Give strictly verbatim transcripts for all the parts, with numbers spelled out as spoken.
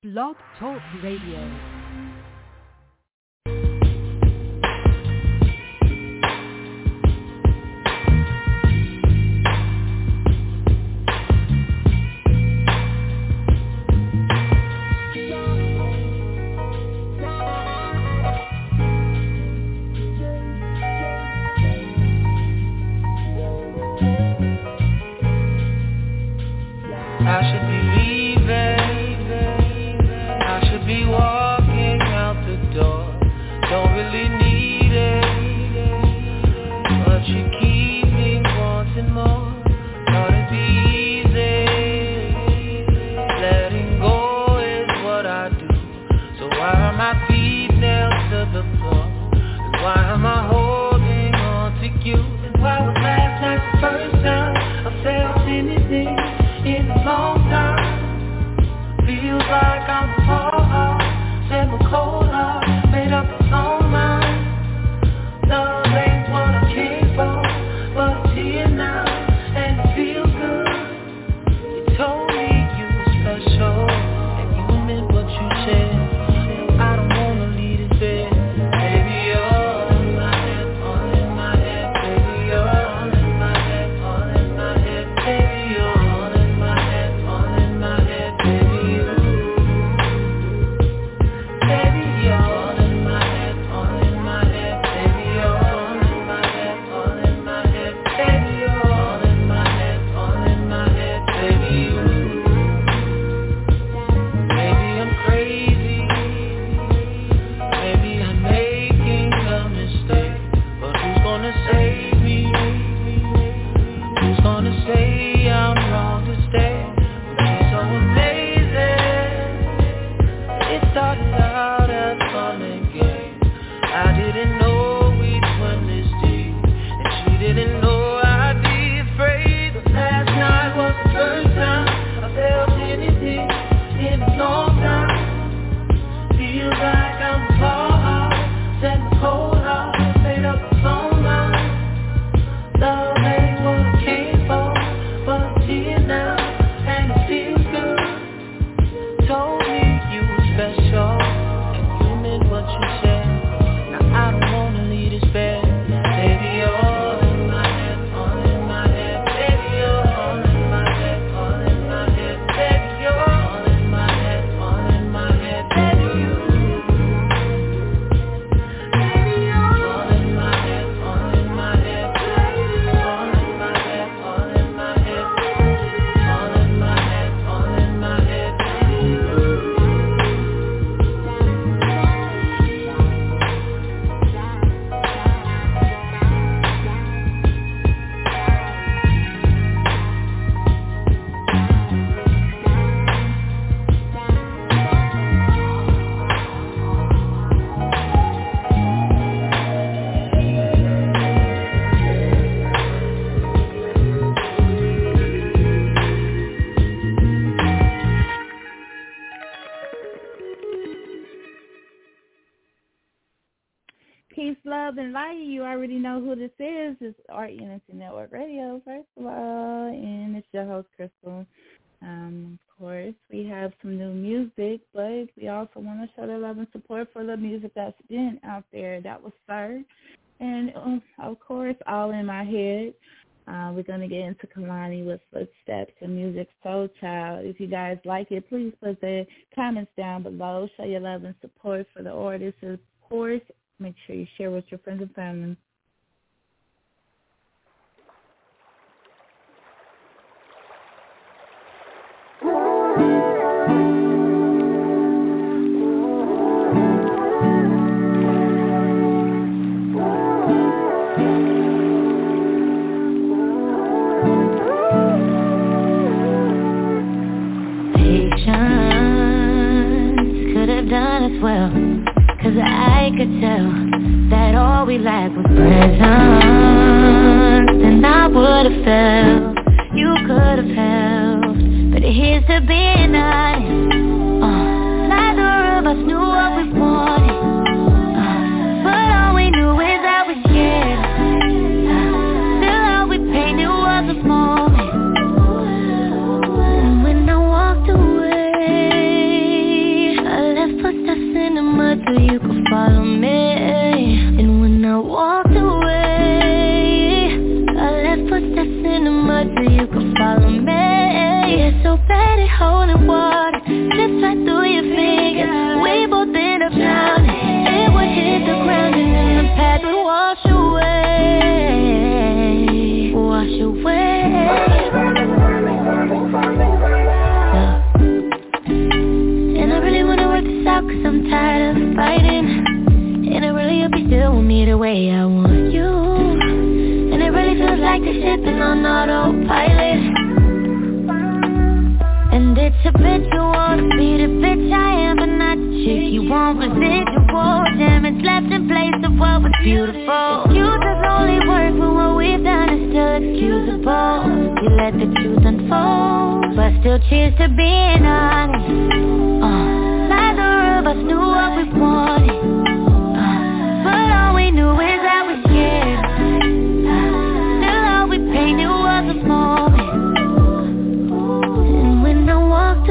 Blog Talk Radio. It's Art Unity Network Radio, first of all, and it's your host, Crystal. Um, of course, we have some new music, but we also want to show the love and support for the music that's been out there. That was Sir, and um, of course, All in My Head. Uh, we're going to get into Kalani with Footsteps and Music Soul Child. If you guys like it, please put the comments down below. Show your love and support for the artists, of course. Make sure you share with your friends and family. Done as well, cause I could tell that all we lacked was presence, and I would've felt you could've helped, but here's to being honest. uh, Neither of us knew what we wanted, uh, but all we knew is that we scared. uh, Still all we painted was a moment, and when I walked away cause I'm tired of fighting. And I really hope you still want me the way I want you. And it really feels like the ship is on autopilot. And it's a bitch you want to be the bitch I am, but not the chick you want. Residual damage left in place of what was beautiful. Excuses only work when what we've done is still excusable. We let the truth unfold, but still cheers to being honest. uh, Neither of us knew what we wanted, uh, but all we knew is that we scared. uh, Still all we painted was a moment. Walked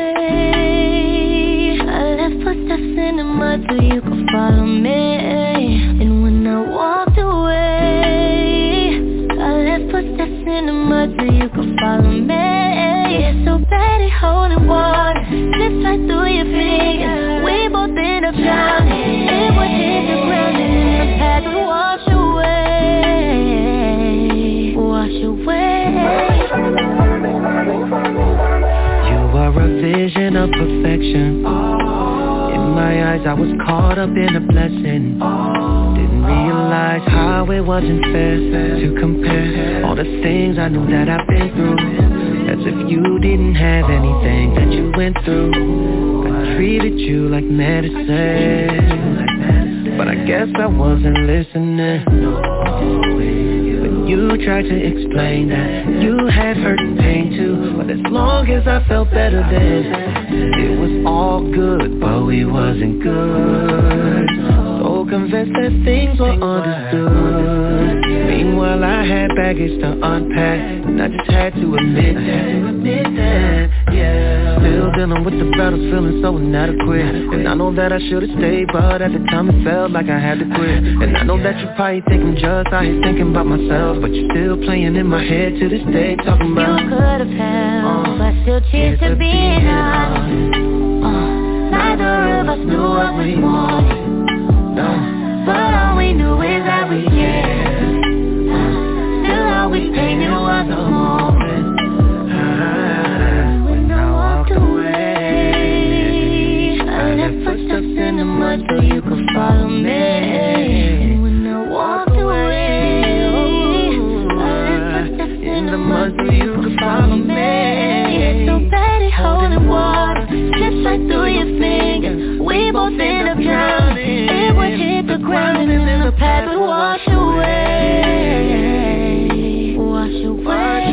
away, I left footsteps in the mud so you could follow me. And when I walked away, I left footsteps in the mud so you could follow me. Yeah, so bad at holding water, slips right through your fingers. We both end up drowning. It would hit the ground and then the path would wash away, wash away. You are a vision of perfection. In my eyes I was caught up in a blessing. Didn't realize how it wasn't fair to compare all the things I knew that I've been through, as if you didn't have anything that you went through. I treated you like medicine, but I guess I wasn't listening. You tried to explain that you had hurt and pain too, but as long as I felt better then, it was all good, but we wasn't good. So convinced that things were understood. Meanwhile I had baggage to unpack, and I just had to admit that, yeah. Still dealing with the battles, feeling so inadequate. And I know that I should've stayed, but at the time it felt like I had to quit. And I know that you probably think I'm just out here thinking about myself, but you're still playing in my head to this day, talking about you could've helped, uh, but still cheers to being honest. uh, Neither of us knew what we wanted, no, but all we knew is that we cared. uh, Still all we painted was a moment. When I walked away, I left footsteps in the mud so you could follow me. And when I walked away, in the mud so you could follow me. Yeah, so bad at holding water, slips right through your fingers. We both end up drowning. It would hit the ground and then the path would wash away, wash away.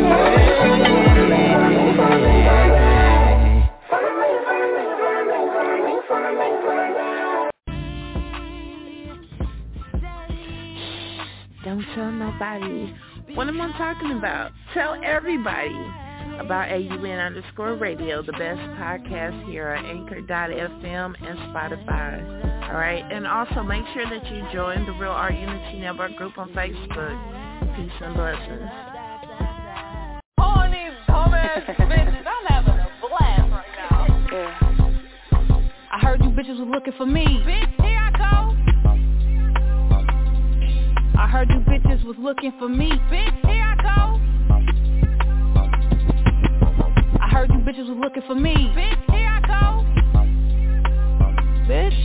Don't tell nobody. What am I talking about? Tell everybody about A U N underscore radio, the best podcast here at Anchor dot F M and Spotify. All right, and also make sure that you join the Real Art Unity Network group on Facebook. Peace and blessings. All these dumbass bitches, I'm having a blast right now. Yeah. I heard you bitches was looking for me. Bitch, here I go. I heard you bitches was looking for me. Bitch, here I go. I heard you bitches was looking for me. Bitch, here I go. Bitch.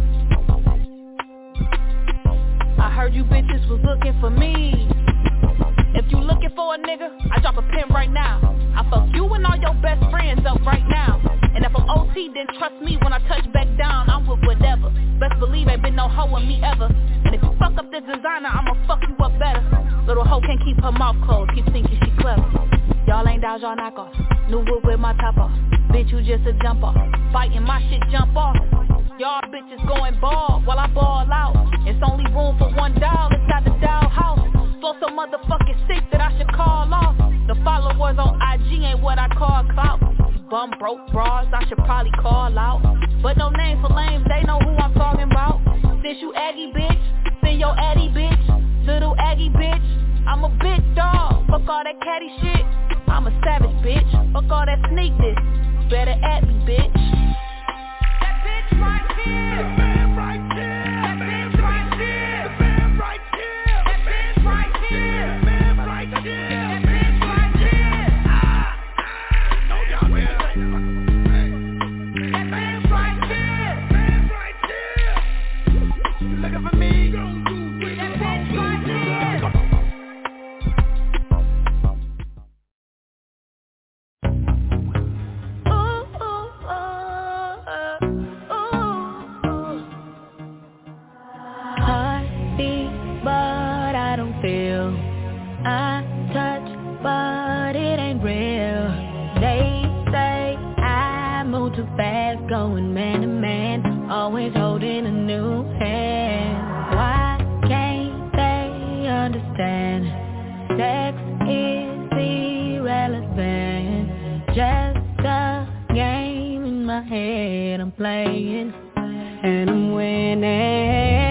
I heard you bitches was looking for me. If you looking for a nigga, I drop a pin right now. I fuck you and all your best friends up right now. And if I'm O T, then trust me when I touch back down, I'm with whatever. Best believe ain't been no hoe in me ever. And if you fuck up this designer, I'ma fuck you up better. Little hoe can't keep her mouth closed, keep thinking she clever. Y'all ain't dodge, y'all knock off. New whip with my top off. Bitch, you just a jump off. Fighting my shit jump off. Y'all bitches going ball while I ball out. It's only room for one doll inside the doll house. Flow so motherfucking sick that I should call off. The followers on I G ain't what I call clout. Bum broke bras, I should probably call out. But no name for lames, they know who I'm talking about. Since you Aggie bitch, send your Addy bitch. Little Aggie bitch, I'm a big dog. Fuck all that catty shit, I'm a savage bitch. Fuck all that sneak this, better at me bitch. That bitch right here. That man right here. That bitch right here. That man right here. That bitch right here. That man right here. That bitch right here. Ah, ah, no y'all man. That bitch right here. That man to man, always holding a new hand. Why can't they understand? Sex is irrelevant, just a game in my head I'm playing, and I'm winning.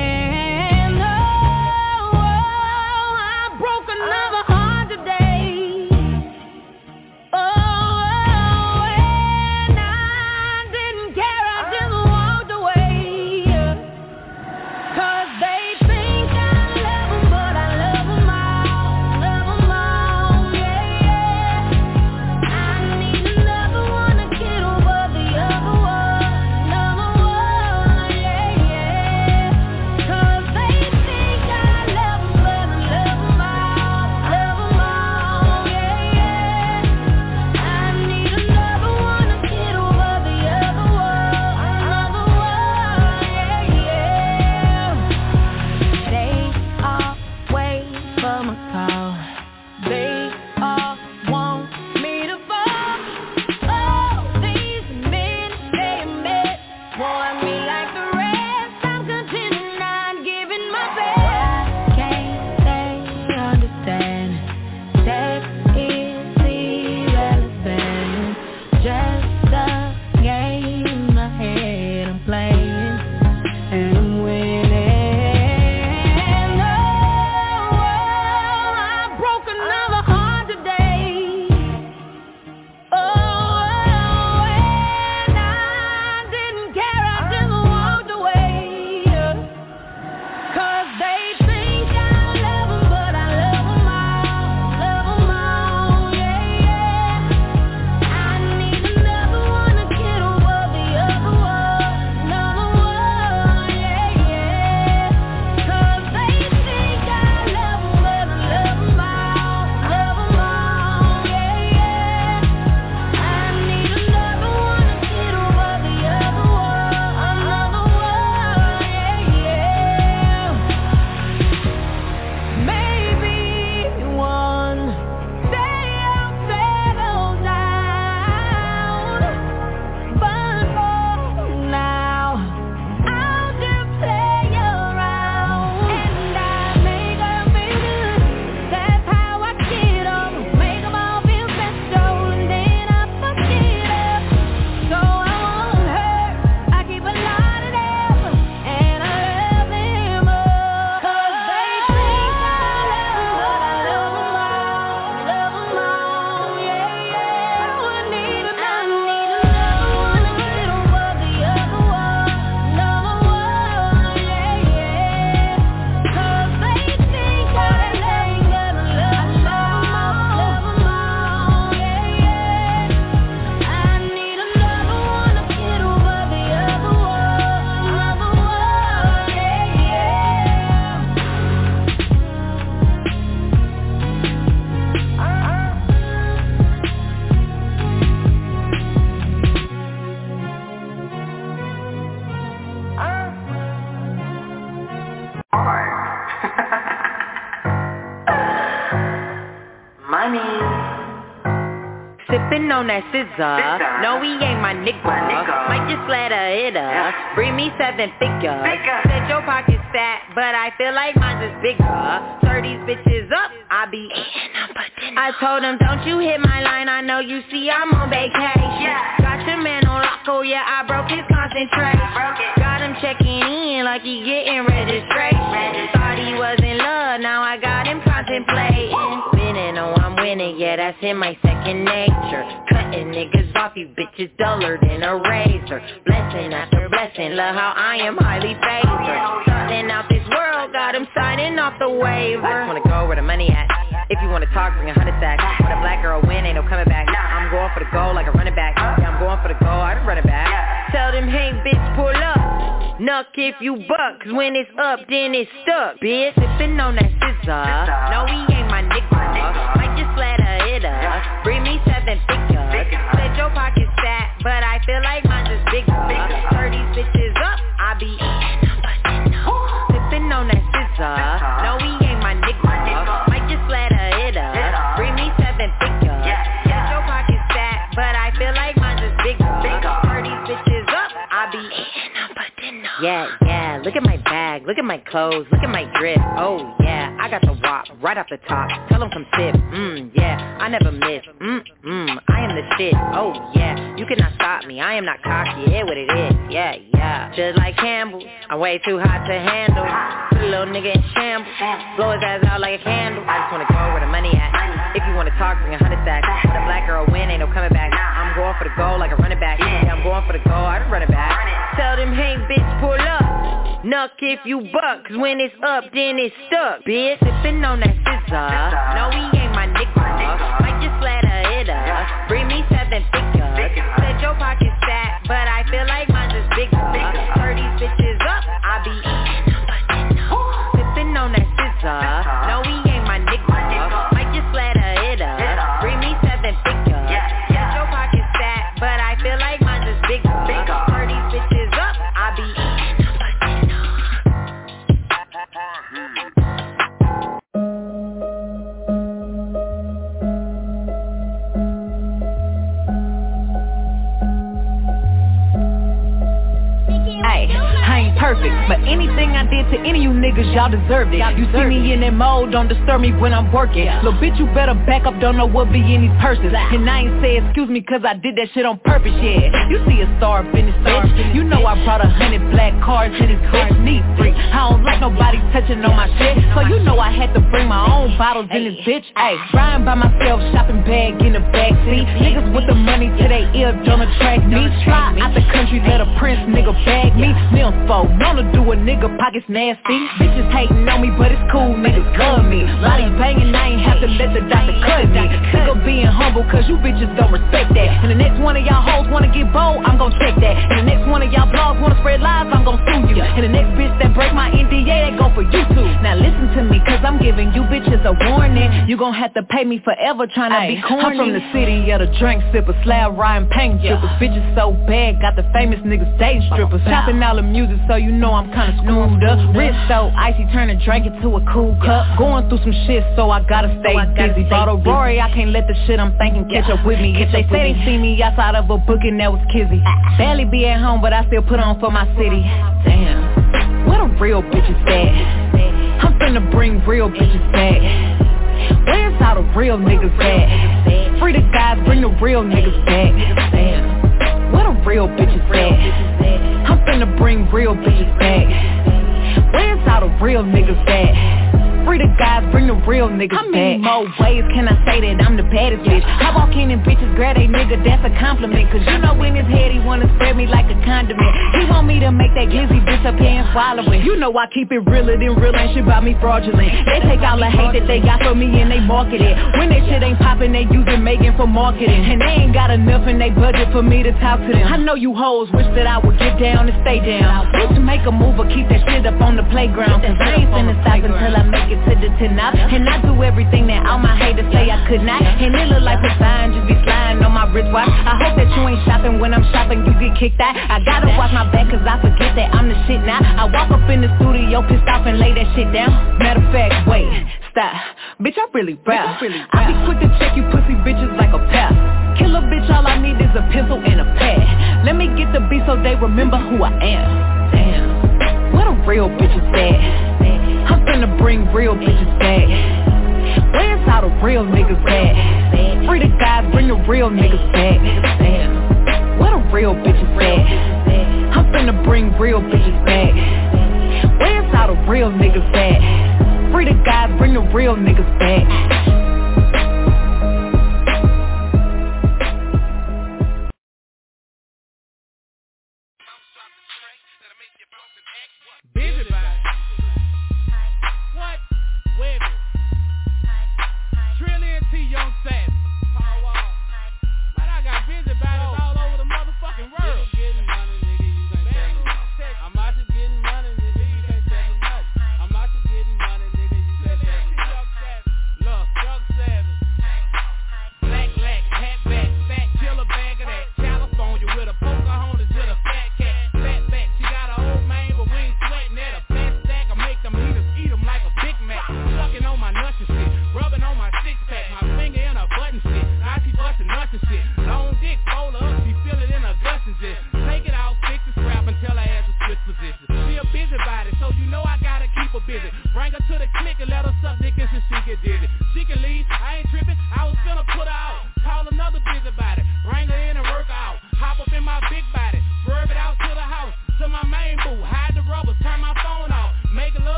Sippin' on that scissor. No, he ain't my nigga. my nigga. Might just let her hit her. Yeah. Bring me seven figures. Bigger. Said your pocket's fat, but I feel like mine's is bigger. Serve these bitches up, I be eating them for dinner. I told him, don't you hit my line, I know you see I'm on vacation. Yeah. Got your man on lock, oh yeah, I broke his concentration. Broke it. Got him checking in like he getting registration. Registration. Thought he was in love, now I got him contemplating. Winning, oh I'm winning, yeah that's in my second nature. Cutting niggas off, you bitches duller than a razor. Blessing after blessing, love how I am highly favored. Starting out this world, got him signing off the waiver. I just wanna go where the money at. If you wanna talk, bring a hundred stacks. When a black girl win, ain't no coming back. I'm going for the goal like a running back. Yeah, I'm going for the goal, I just run it back. Tell them, hey bitch, pull up. Nuck if you buck, cause when it's up, then it's stuck. Bitch, sippin' on that scissor. No, he ain't my nigga. Might just let her hit her. Bring me seven figures. Said your pocket's fat, but I feel like mine's is bigger. Turn these bitches up, I be eating them for dinner. Sippin' on that scissor. No, he ain't my nigga. Might just let her hit her. Bring me seven figures. Said your pocket's fat, but I feel like mine's is bigger. Turn these bitches up, I be eating them for dinner. Yeah, yeah, look at my bag, look at my clothes, look at my drip. Oh yeah, I got the wop right off the top. Tell them come sip, mmm, yeah, I never miss. Mmm, mmm, I am the shit. Oh yeah, you cannot stop me, I am not cocky, yeah what it is. Yeah, yeah, just like Campbell, I'm way too hot to handle. Put a little nigga in shambles, blow his ass out like a candle. I just wanna go where the money at. If you wanna talk, bring a hundred stacks. When a black girl win, ain't no coming back. I'm going for the goal like a running back. Yeah, I'm going for the goal, I just run it back. Tell them, hey bitch, pull up. Nuck if you buck, cause when it's up, then it's stuck. Bitch, sippin' on that scissor. No, he ain't my nigga. Might just let her hit her. Bring me seven figures. Said your pocket's fat, but I feel like mine's is bigger. Turn these bitches up, I be eating them for dinner. Sippin' on that scissor. No, he ain't my nigga. Might just let her hit her. Bring me seven figures. Said your pocket's fat, but I feel like mine's is bigger. Turn these bitches up, I be eating them for dinner. Perfect, but anything I did to any of you niggas, y'all deserved it. You see me in that mode, don't disturb me when I'm working. Little bitch, you better back up, don't know what be in these purses. And I ain't say excuse me cause I did that shit on purpose, yeah. You see a star up in this bitch, you know I brought a hundred black cars to this bitch, need free. I don't like nobody touching on my shit, so you know I had to bring my own bottles in this bitch. Ayy, riding by myself, shopping bag in the backseat. Niggas with the money to their ear don't attract me. Fly out the country, let a prince nigga bag me. Nympho, known to do a nigga pockets nasty. Bitches hating on me, but it's cool, niggas love me. Body banging, I ain't have to let the doctor cut me. Sick of being humble, cause you bitches don't respect that. And the next one of y'all hoes wanna get bold, I'm gon' check that. And the next one of y'all blogs wanna spread lies, I'm gon' sue you. And the next bitch that break my N D A, that go for you too. Now listen to me, cause I'm giving you bitches a warning. You gon' have to pay me forever trying to be corny. I'm from the city of the drink sipper, slab riding paint strippers. Bitches so bad, got the famous niggas stage strippers. Chopping all the music so you know I'm kinda screwed up. Wrist so icy, turn a drink into a cool cup. Going through some shit, so I gotta stay so I gotta busy. Bought a Rory, I can't let the shit I'm thinking catch up with me. If they say they see me outside of a booking, that was kizzy. Barely be at home, but I still put on for my city. Damn, where the real bitches at? I'm finna bring real bitches back. Where's all the real niggas at? Free the guys, bring the real niggas back. Damn, where the real bitches at? I'm finna bring real bitches back. Where's all the real niggas at? Free the guys, bring the real niggas back. How many more ways can I say that I'm the baddest bitch? I walk in and bitches grab they nigga, that's a compliment. Cause you know in his head he wanna spread me like a condiment. He want me to make that glizzy bitch up here and swallow it. You know I keep it realer than real, ain't shit about me fraudulent. They take all the hate that they got for me and they market it. When that shit ain't poppin', they using Megan for marketing. And they ain't got enough in they budget for me to talk to them. I know you hoes wish that I would get down and stay down. Bitch, make a move or keep that shit up on the playground. Cause I ain't finna stop until I make it to the ten out. And I do everything that all my haters say I could not. And it look like Poseidon just be sliding on my wristwatch. I hope that you ain't shopping when I'm shopping, you get kicked out. I gotta watch my back cause I forget that I'm the shit now. I walk up in the studio pissed off and lay that shit down. Matter of fact, wait, stop. Bitch, I really rap. I be quick to check you pussy bitches like a pal. Kill a bitch, all I need is a pencil and a pad. Let me get the beat so they remember who I am. Damn, where the real bitches at? I'm finna bring real bitches back. Where's all the real niggas at? Free the guys, bring the real niggas back. Where the real bitches at? I'm finna bring real bitches back. Where's all the real niggas at? Free the guys, bring the real niggas back. Fucking on my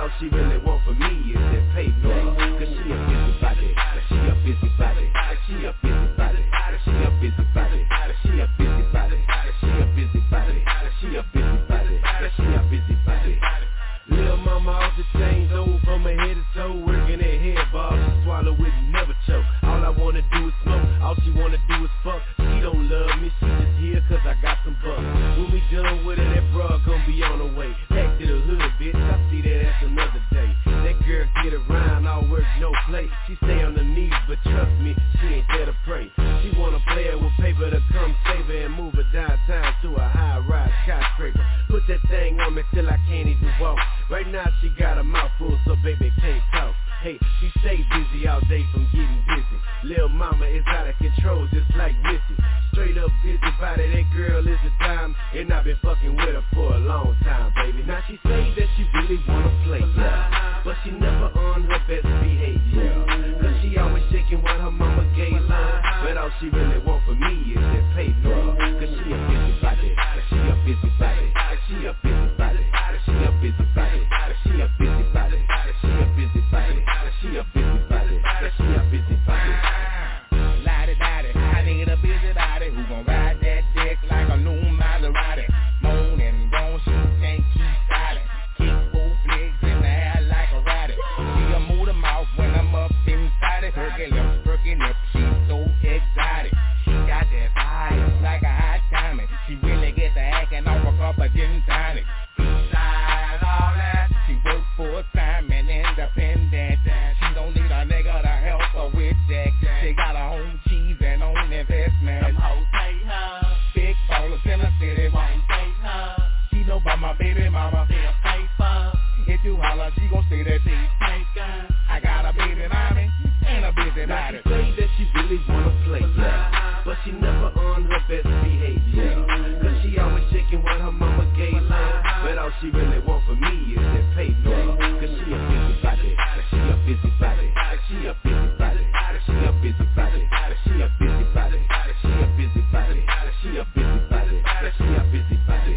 all she really want from me is that paper. Cause she a busybody, she a busybody, she a busybody, she a busybody, she a busybody, she a busybody, she a busybody, she a busybody. Lil' mama off the chains, old from her head to toe, working that head bar, she swallow it and never choke. All I wanna do is smoke, all she wanna do is fuck. She don't love me, she just here cause I got some bucks. When we done with it, that broad gon' be on her way. Back to the hood, bitch, I see that ass another day. That girl get around, all work, no play. She stay on the knees, but trust me, she ain't there to pray. She wanna play her with paper to come save her and move her downtown to a high-rise skyscraper. Put that thing on me till I can't even walk. Right now she got a mouthful, so baby can't talk. Hey, she stay busy all day from getting busy. Lil' mama is out of control, just like Missy. Straight up busybody, that girl is a dime, and I've been fucking with her for a long time, baby. Now she say that she really wanna play, yeah, but she never on her best behavior. Cause she always shaking what her mama gave her, but all she really want from me is that paper. Cause she a busybody, she a busybody, she a busybody, she a busybody, she a busybody, she a busybody, she a busybody, she a busybody. Lottie-dottie, I need a busybody who gon' ride that dick like a new Maserati. Moan and groan, she can't keep silent. Kick both legs in the air like a ratty. She'll move them out when I'm up inside it. Perky lips, perky lips, she's so exotic. She got that fire like a hot diamond. She really gets the acting off a cup of gin tonic. Besides all that, she works full time and independent. She don't need a nigga to help her with that. She got her own cheese and own investment. Them hoes pay her. Big ballers in the city won't pay her. She know about my baby mama. They'll pay for. If you holler, she gon' say that she's taken. I got a baby mommy and a busy body. Now she say that she really wanna play, yeah, but she never on her best behavior. Cause she always shaking what her mama gave her, but all she really want from me is that paper. Cause she a busybody, she a busybody, she a busybody, she a busybody, she a busybody, she a busybody, she a busybody, she a busybody.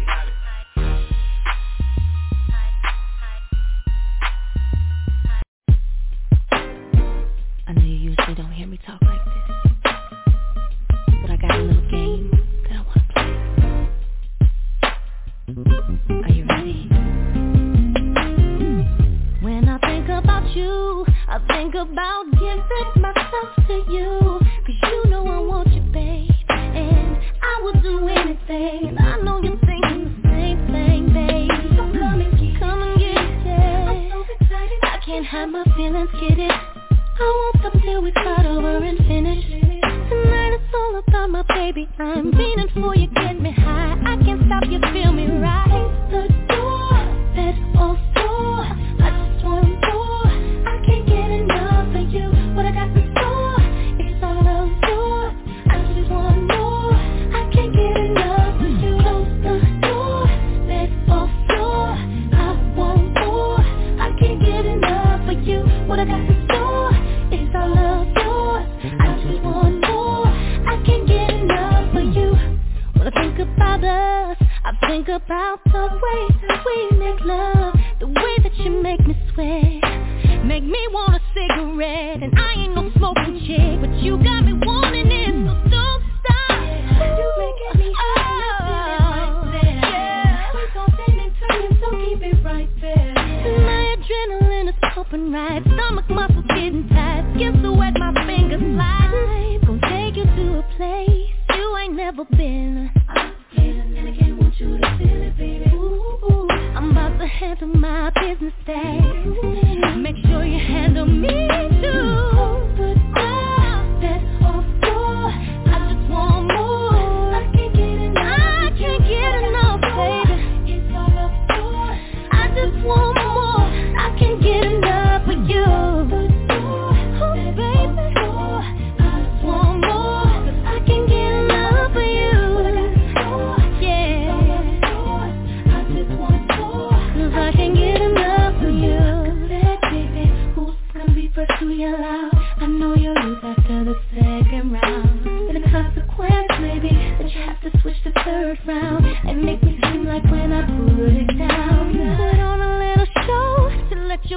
I know you usually don't hear me talk like this, but I got a little game that I want to play. Are you ready? When I think about you, I think about giving myself to you. Cause you know I want you, babe, and I would do anything. And I know you're thinking the same thing, babe. So come and get, come and get it. I'm so excited, I can't hide my feelings, get it. I won't stop till we start over and finish. Tonight it's all about my baby. I'm feeling for you, get me high. I can't stop you, feel me right. The door, that old door. I just want more. I can't get enough of you. What I got in store, it's all of yours. I just want more. I can't get enough of you. Close the door, that old door. I want more. I can't get enough of you. What I got in store, it's all of yours. I just want more. I can't get enough of you. When I think about us, I think about the way that we make love, the way that you make me sweat, make me want a cigarette. And I ain't no smoking chick, but you got me wanting it, so don't stop. You making me oh, yeah. We're something and turning, so keep it right there. My adrenaline is pumping right, stomach muscles getting tight, skin so wet my fingers slide. Gonna take you to a place you ain't never been. I'm feeling and I can't want you to feel it, baby. Ooh, ooh. I'm about to handle my business day. Make sure you handle me too. Oh, that's all for. I just want more. I can't get enough. I can't get enough, baby. It's all up for. I just want more. I can't get enough of you. Oh, baby. I just want more. Cause I can't get enough of you. Yeah. I just want more. Cause I can't get enough of you. That baby, who's gonna be first to yell out? I know you'll lose after the second round. And the consequence, maybe, that you have to switch the third round and make me seem like when I put it down. Put on a little show to let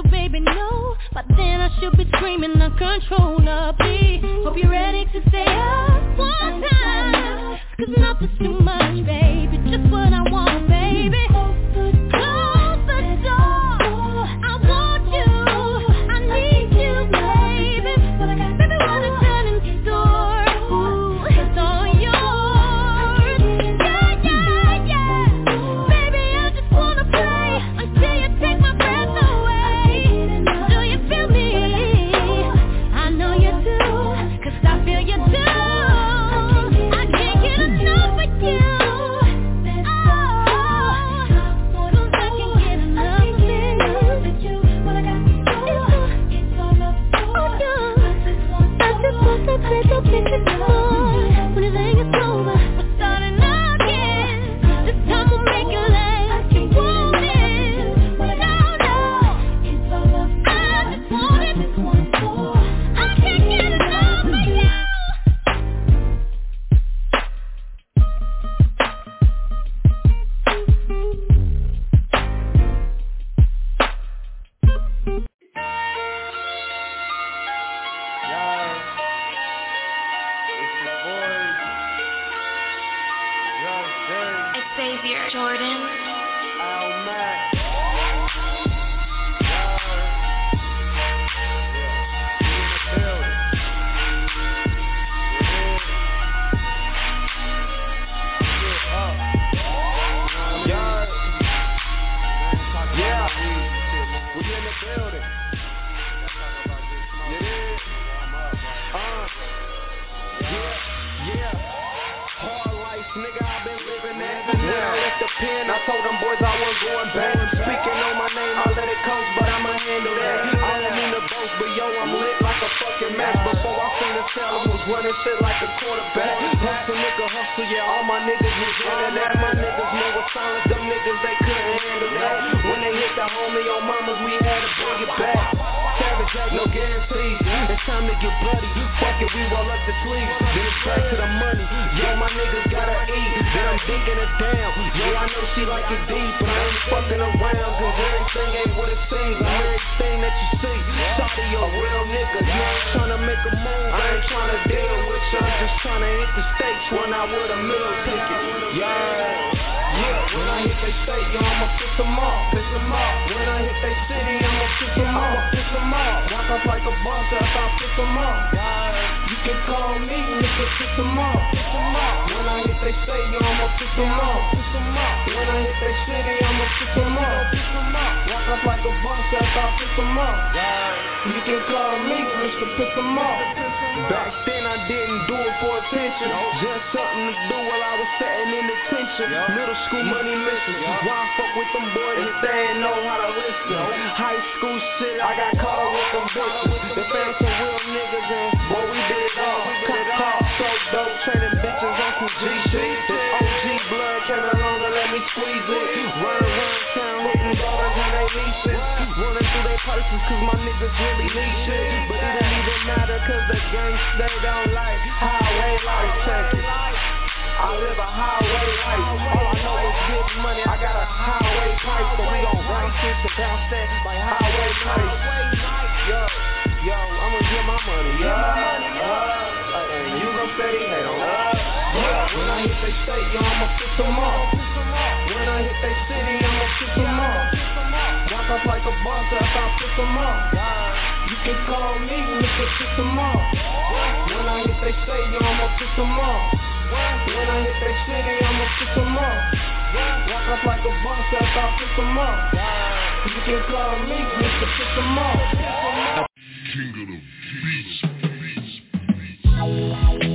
should be screaming uncontrollably. Hope you're ready to stay up one time, cause nothing's too much, baby, just what I want, baby. Close the door, I want you, I need you, baby. Baby, what is done in store, ooh, it's all yours. Yeah, yeah, yeah, baby, I just wanna play until you take my breath away. Do you feel me? I know you do, cause I feel you too. I can't get enough of you. When everything is over, we're starting again. This time we'll make it last. You want it? No, no. I just want it. I can't get enough of you. Xavier Jordan. I told them boys I wasn't going back. Speaking on my name, I let it coach, but I'ma handle that. I don't mean to boast, but yo, I'm lit like a fucking match. Before I seen the cell, I was running shit like a quarterback. Hustle, nigga, hustle, yeah, all my niggas was in that. My niggas knew what silence, them niggas, they couldn't handle that. When they hit the homie on mamas, we had to bring it back. Savage Jack, no guarantees. It's time to get bloody. Fuck it, we roll up the sleeves. Then it's back to the money. Yo, my niggas gotta eat. Then I'm digging it down. Yo, I know she like it deep, but I ain't fucking around. Cause everything ain't what it seems. I'm everything that you see. Shawty, you're a real nigga. You ain't tryna make a move. I ain't tryna deal with you. I'm just tryna hit the stakes. Run out with a middle ticket. Yeah. Yeah, when I hit they state, yo, I'ma piss them off, piss them off. When I hit they city, I'ma piss them off, piss them off. Walk up like a boss after I piss them off. You can call me, nigga, piss them off, piss them off. When I hit they state, yo, I'ma piss them off, piss them off. When I hit they city, I'ma piss them off, piss them off. Walk up like a boss after I piss them off. You can call me, Mister Piss them off. Back then I didn't do it for attention, just something to do while I was sitting in detention. Middle school money mission. Why I fuck with them boys if they ain't know how to listen? High school shit, I got caught up with them bitches. They found some real niggas and boy, we did it all. Cut call, so dope, training bitches on some G shit. This O G blood can't no longer let me squeeze it. Run around town hitting daughters and they leashes. Running through their purses cause my niggas really need shit. But it don't even matter cause the gang they don't like highway life changes. I live a highway life. All I know is get money. I got a highway pipe, so we gon' write shit to bounce that like highway pipe. Yo, yo, I'ma get my money. Yo, uh, and you gon' say hate on us. When I hit they state, yo, I'ma piss them off. When I hit they city, I'ma piss them off. Walk up like a boss after I piss them off. You can call me, nigga, piss them off. When I hit they state, yo, I'ma piss them off. When I hit that city, I'ma piss them off. Walk up like a boss after I piss them off. You can call me, Mister Piss them off. King of the beats, beats, beats.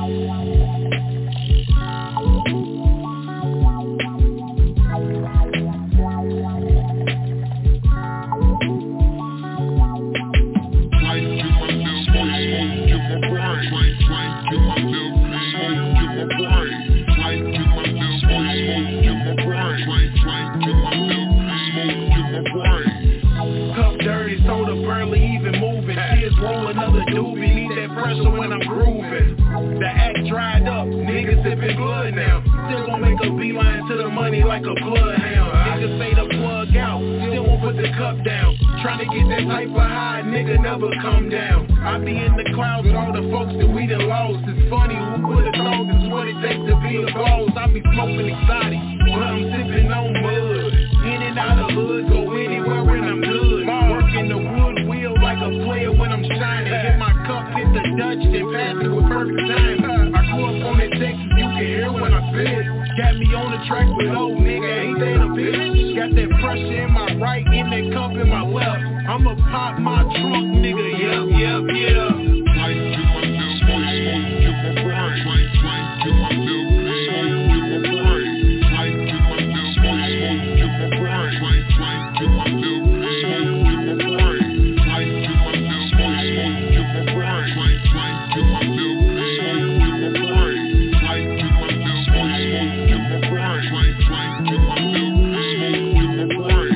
Pressure when I'm grooving. The act dried up, niggas sipping blood now. Still gon' make a beeline to the money like a bloodhound. Niggas say the plug out, still won't put the cup down. Tryna get that type of high, nigga, never come down. I be in the clouds with all the folks that we done lost. It's funny, who would've thought this is what it takes to be a boss. I be smoking exotic, but I'm sipping on mud. In and out of hood, go anywhere and I'm good. Working the wood wheel like a player when I'm shining. Hit my cup, hit the Dutch, then pass it with perfect time. I grew up on that Texas, you can hear when I spit. Got me on the track with old nigga, ain't that a bitch? Got that pressure in my right, in that cup in my left. I'ma pop my trunk, nigga, yep, yep, yep. Swipe to my milk, smoke, smoke to my brain. Swipe, swipe to my milk, smoke to my brain. Swipe to my milk, smoke, smoke to my brain. Swipe, swipe to my milk, smoke to my brain. Swipe to my milk, smoke, smoke to my brain. Swipe, swipe to my milk, smoke to my brain. Swipe to my milk, smoke, smoke to my brain. Swipe, swipe to my milk, smoke to my brain.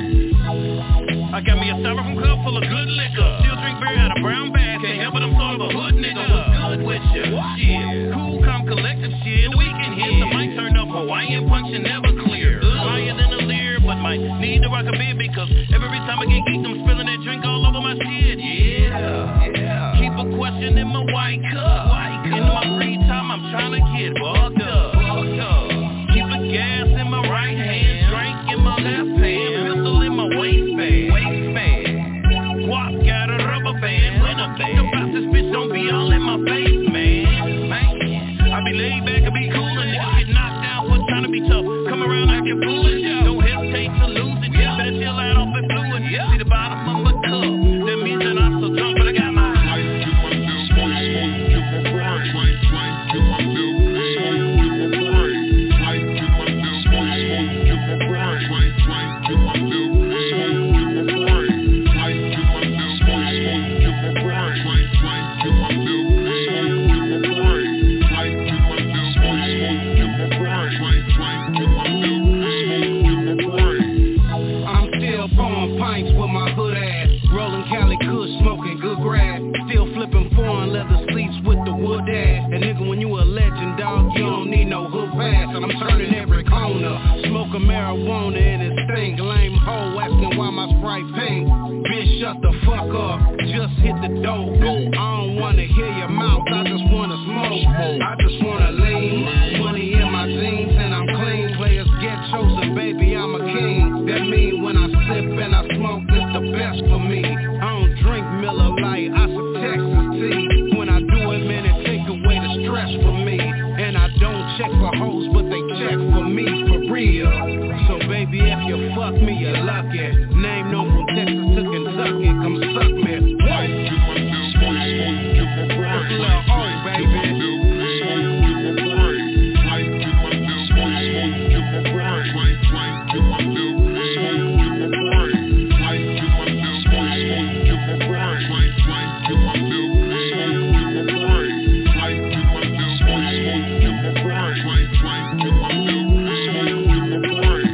I got me a styrofoam cup full of good liquor. Still drink beer out of brown bag. Can't help it, I'm sort of a hood nigga. What's good with ya? Shit, cool, calm, collective shit. We can hit the mic turned up Hawaiian punch and never clear. Higher than a leer, but might need to rock a beer because every time I get geeked, I'm spilling that drink all over my shit. Yeah, yeah. Keep a question in my white cup. White cup. In my free time, I'm trying to get fucked up. Fucked up. Keep a gas in my right hand, drink in my left hand, pistol in my waistband. Guap got a rubber band. When I think about this bitch, don't be all in my face, man. Man, I be laid back and be cool and niggas get knocked down for trying to be tough. Come around acting foolish, don't hesitate to lose it. Yeah, better chill out off and blue and see the bottom of my cup. That means that I'm so drunk, but I got my swipe to my milk, smoke, smoke to my brain. Swipe, swipe to my milk, smoke to my brain. Swipe to my milk, smoke, smoke to my brain. Swipe, swipe to my milk, smoke to my brain. Swipe to my milk, smoke, smoke to my brain. Swipe, swipe to my milk, smoke to my brain. Swipe to my milk, smoke, smoke to my brain. Swipe, swipe to my milk, smoke to my brain. I'm still pouring pints with my hood ass, rolling Cali Kush, smoking good grass, still flipping foreign leather seats with the wood ass. And nigga, when you a legend, dog, you don't need no hood pass. And I'm turning every corner, smoking marijuana and it stink. Lame hoe asking why my Sprite pink. Bitch, shut the fuck up, just hit the dope. I don't wanna hear your mouth, I just wanna smoke. I just wanna lean, money in my jeans and I'm clean. Players get chosen, baby, I'm a king. That mean when I sip and I smoke, it's the best for me. I don't drink Miller Lite, I some Texas tea. When I do it, man, it take away the stress from me. And I don't check for hoes, but they check for me for real. So baby, if you fuck me, you're lucky. Name known from Texas to Kentucky, come suck me. What? Smoke, smoke to my brain. Little O, baby. Smoke to my brain. Swipe to my milk, smoke, smoke to my brain. Swipe, swipe to my milk, smoke to my brain. Swipe to my milk, smoke, smoke to my brain. Swipe, swipe to my milk, smoke to my brain. Swipe to my milk, smoke, smoke to my brain. Swipe, swipe to my milk, smoke to my brain.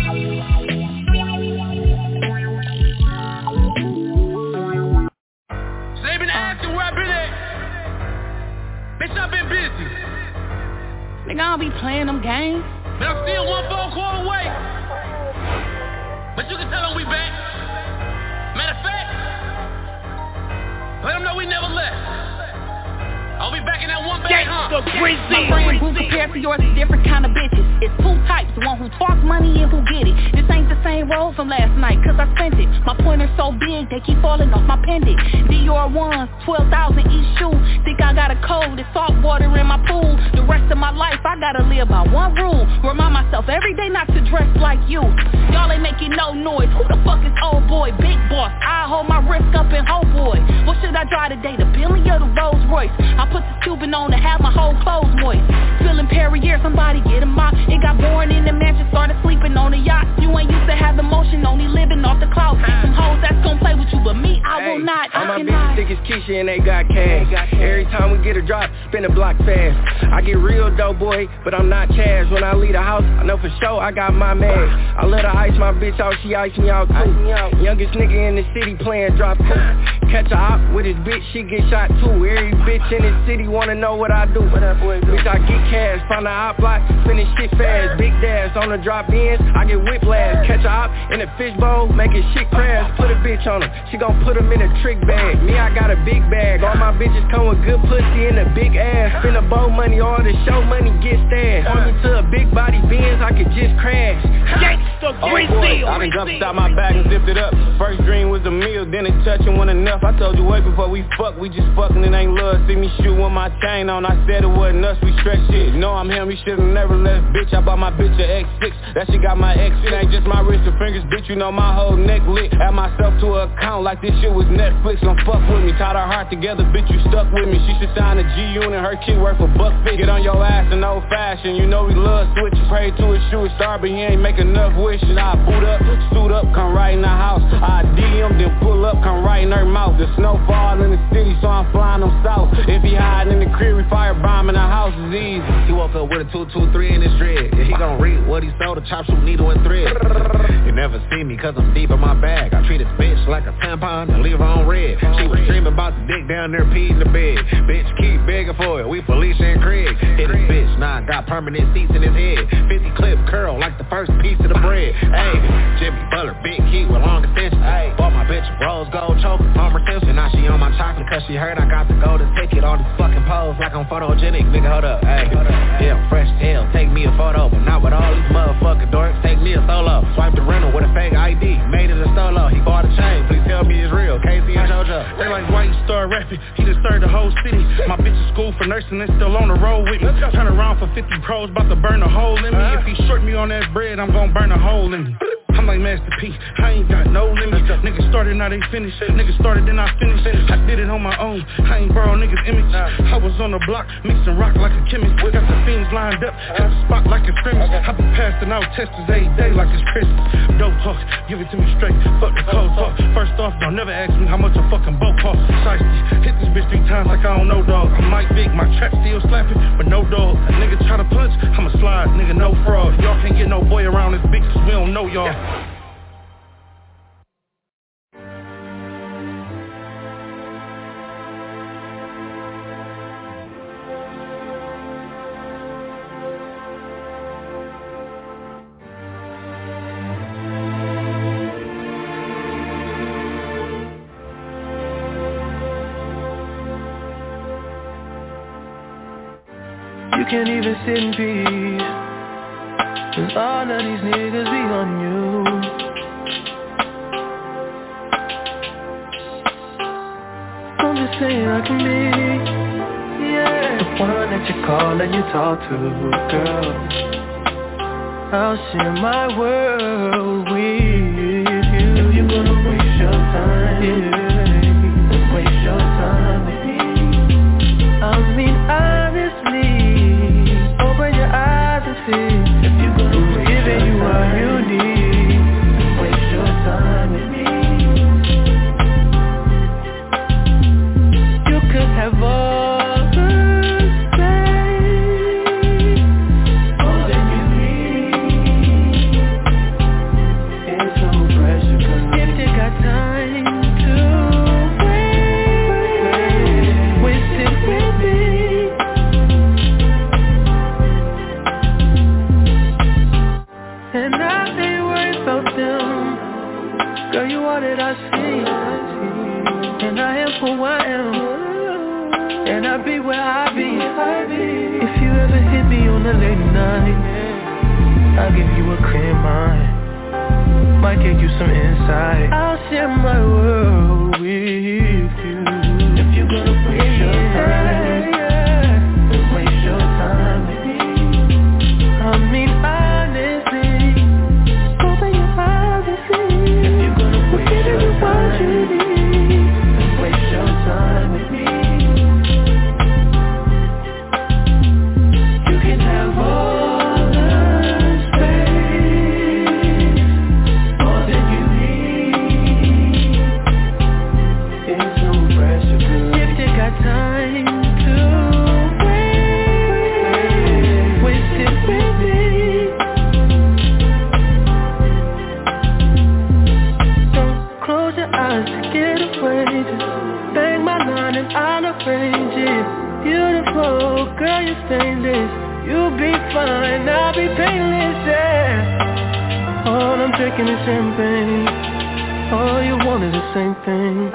They been asking where I been at. Bitch, I been busy. Nigga, I don't be playing them games. But I'm still one phone call away. But you can tell them we back. Matter of fact, let them know we never left. I'll be back in that one bag, huh? My friend who compared to yours is different kind of bitches. It's two types, the one who talks money and who get it. This ain't the same roll from last night, cause I spent it. My pointer's so big, they keep falling off my pendant. Dior ones, twelve thousand each shoe. Think I got a cold, it's salt water in my pool. The rest of my life, I gotta live by one rule. Remind myself every day not to dress like you. Y'all ain't making no noise, who the fuck is old boy? Big boss, I hold my wrist up in whole boy. What should I drive today, the Bentley or the Rolls Royce? I put the Cuban on to have my whole clothes moist. Spilling Perrier, somebody get a mop. It got born in the mansion, started sleeping on the yacht. You ain't used to have emotion, only living off the clout. Some hoes that's gon' play with you, but me, I hey, will not. All my bitches think it's Keisha and they got cash. Every time we get a drop, spin a block fast. I get real dope, boy, but I'm not cash. When I leave the house, I know for sure I got my mag. I let her ice my bitch out, she ice me out too. Youngest nigga in the city playing drop two. Catch a op with his bitch, she get shot too. Every bitch in the city wanna know what I do. What that boy do? Bitch, I get cash, find a op block, finish shit fast. Big dash on the drop ins, I get whiplash. Catch a op in a fishbowl, make his shit crash. Put a bitch on him, she gon' put him in a trick bag. Me, I got a big bag, all my bitches come with good pussy and a big ass. Spend a bow money, all the show money get stashed. Point me to a big body Benz, I could just crash. Gangsta Brazil. I done jumped out my bag and zipped it up. First dream was a meal, then it touching wasn't enough. I told you way before we fuck, we just fucking, it ain't love. See me shoot with my chain on, I said it wasn't us, we stretch shit. No, I'm him, he should've never left, bitch. I bought my bitch a X six, that shit got my X. It ain't just my wrist or fingers, bitch, you know my whole neck lit. Add myself to an account like this shit was Netflix. Don't fuck with me, tied our heart together, bitch, you stuck with me. She should sign a G-Unit, her kid worth a buck fifty. Get on your ass in old fashion, you know we love switches. Pray to his shoe star, but he ain't make enough wishes. I boot up, suit up, come right in the house. I D M, then pull up, come right in her mouth. The snowfall in the city, so I'm flying them south. If he hiding in the crib, we fire bomb in the house is easy. He woke up with a two two three in his dread. Yeah, he gon' read what he sold, a chop shoot needle and thread. You never see me cause I'm deep in my bag. I treat this bitch like a tampon and leave her on red. She was dreaming about the dick down there peeing the bed. Bitch keep begging for it, we Felicia and Craig. Hit his bitch, now I got permanent seats in his head. fifty clip curl like the first piece of the bread. Ayy, Jimmy Butler, big key with long extensions. Ayy, bought my bitch a rose gold choker, Homer Simpson. Now she on my chocolate cause she heard I got the golden ticket. All these fucking pose like I'm photogenic. Nigga, hold up, ayy. Yeah, fresh tail, take me a photo, but not with all these motherfucking dorks. Take me a solo, swipe the rental with a fake I D. Made it a solo, he bought a chain. Please tell me it's real, Casey and JoJo. They like why you start rapping, he just stirred the whole city. My bitch is school for nursing and still on the road with me. Turn around for fifty pros, about to burn a hole in me. If he short me on that bread, I'm gon' burn a hole in me. I'm like Master P, I ain't got no limit. Niggas started, now they finished. Niggas started, then I finished. I did it on my own, I ain't borrow niggas' image. I was on the block, mixing rock like a chemist. Got the fiends lined up, at the spot like a scrimmage. I be passing out testers every day like it's Christmas. Dope talk, give it to me straight, fuck the cold talk. First off, don't never ask me how much a fucking boat cost. Shiesty, hit this bitch three times like I don't know, dog. I'm Mike Big, my trap still slapping, but no dog. A nigga try to punch, I'ma slide, nigga, no fraud. Y'all can't get no boy around this bitch cause we don't know y'all. You can't even sit in peace, cause all of these niggas be on you. I'm just saying I can be, yeah, the one that you call and you talk to, girl. I'll share my world with you. If you're gonna waste your time, yeah, then waste your time with me. I mean honestly, open your eyes and see. If you're gonna who's giving you what you need, then waste your time with me. You could have all the space, all that you need. It's no pressure, cause if you got time to wait, waste it with me. And I ain't worried about them. Girl, you all that I see. And I am who I am. And I be where I be. If you ever hit me on a late night, I'll give you a clear mind. Might give you some insight. I'll share my world with you. If you're gonna waste your time, then waste your time with me. I mean honestly, open your eyes and see. If you're gonna waste your time, then waste your time with me. You can have all the space, all that you need. ranges. Beautiful, girl, you're stainless. You'll be fine, I'll be painless, yeah. All I'm drinking is champagne. All you want is the same thing.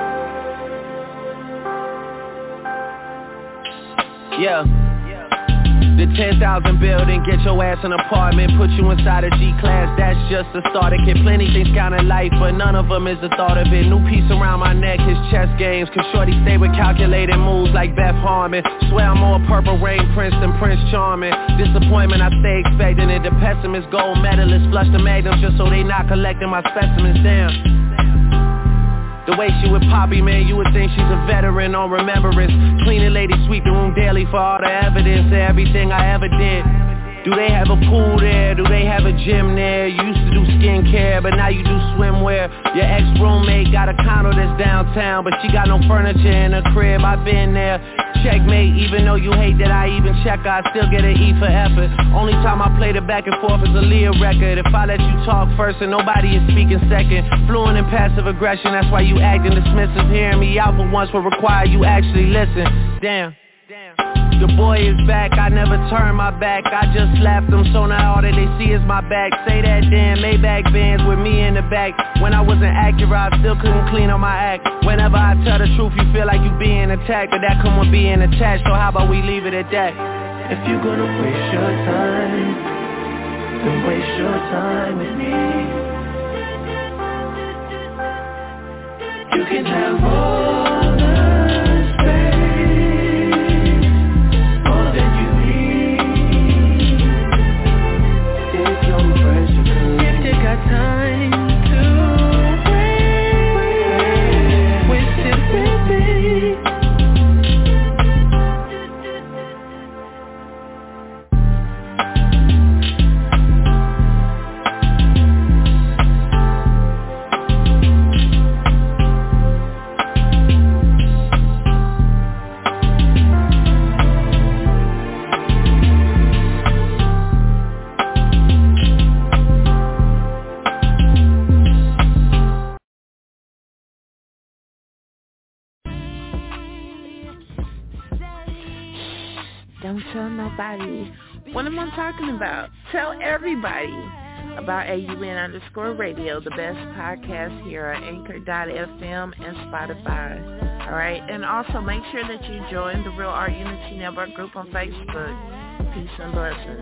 Yeah. The ten thousand building, get your ass an apartment, put you inside a G-Class, that's just the start. It can plenty things count in life, but none of them is the thought of it. New piece around my neck, his chess games, cause shorty stay with calculated moves like Beth Harmon. Swear I'm more Purple Rain Prince than Prince Charming. Disappointment, I stay expecting it. The pessimist, gold medalist, flush the magnums just so they not collecting my specimens down. The way she with Poppy, man, you would think she's a veteran on remembrance. Cleaning lady, sweep the room daily for all the evidence of everything I ever did. Do they have a pool there? Do they have a gym there? You used to do skincare, but now you do swimwear. Your ex-roommate got a condo that's downtown, but she got no furniture in her crib. I've been there. Checkmate, even though you hate that I even check her, I still get an E for effort. Only time I played it back and forth is a Leah record. If I let you talk first and nobody is speaking second. Fluent in passive aggression, that's why you acting dismissive. Hearing me out for once will require you actually listen. Damn. The boy is back, I never turn my back. I just slapped them, so now all that they see is my back. Say that damn Maybach Benz with me in the back. When I wasn't accurate, I still couldn't clean on my act. Whenever I tell the truth, you feel like you being attacked, but that come with being attached, so how about we leave it at that? If you're gonna waste your time, then waste your time with me. You can have all the time to waste, waste it, baby. Don't tell nobody. What am I talking about? Tell everybody about A U N underscore radio, the best podcast here at Anchor dot F M and Spotify. All right, and also make sure that you join the Real Art Unity Network group on Facebook. Peace and blessings.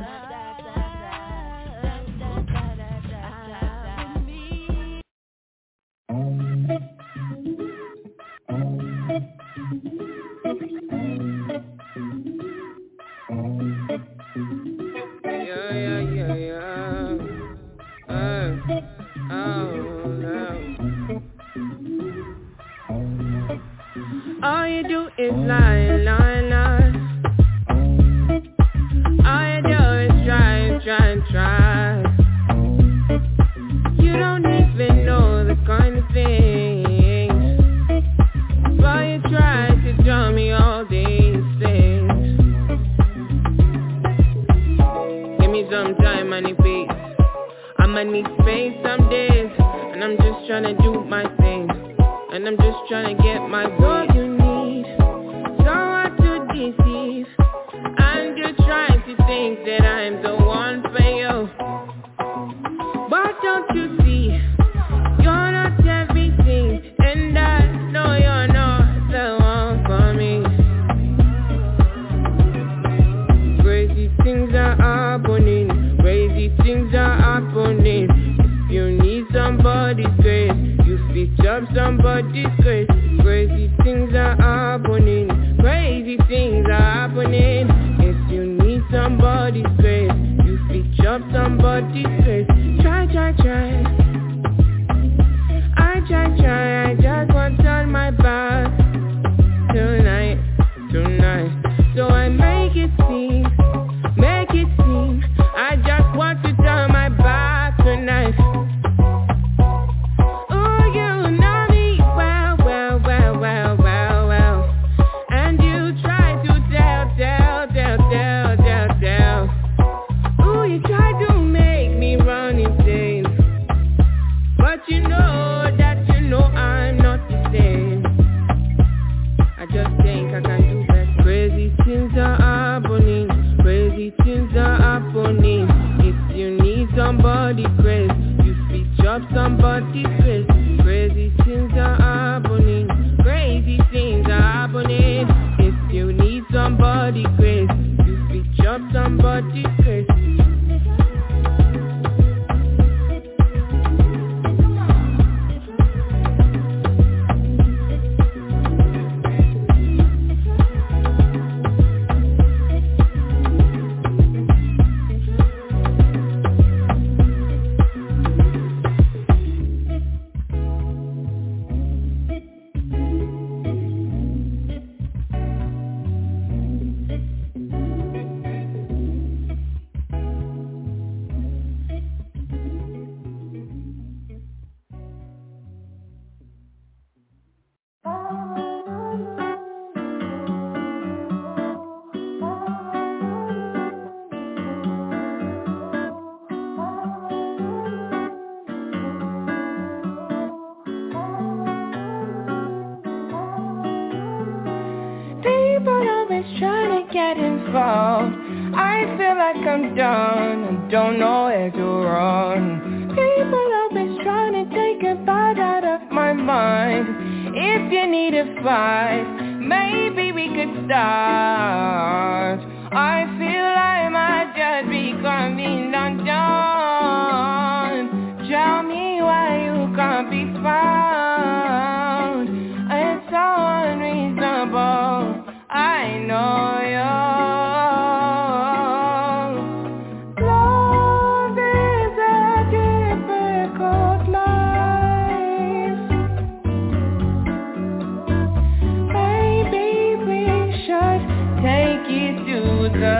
All you do is lie, lie, lie. All you do is try, try, try. You don't even know the kind of things, but you try to tell me all these things. Give me some time, I need peace. I'ma need space some days, and I'm just trying to do my thing, and I'm just trying to get my way. You need someone to deceive, and you're trying to think that I'm the one for you. But don't you see, you're not everything, and I know you're not the one for me. Crazy things are happening, crazy things are happening. If you need somebody's grace, you fit up somebody's grace. Crazy things are happening, crazy things are happening. If you need somebody's grace, you fit up somebody's grace. Try, try, try. I try, try, I just want on my back tonight, tonight. So I make it seem, make it seem, I just want to turn my back tonight. Oh, you know me well, well, well, well, well, well. And you try to tell, tell, tell, tell, tell, tell. Oh, you try to make me run insane. fault. I feel like I'm done and don't know where to run. People always trying to take a bite out of my mind. If you need a fight, maybe we could start. I feel I might just be coming undone. Tell me why you can't be found. It's so unreasonable, I know you. Love is a difficult life. Maybe we should take it to the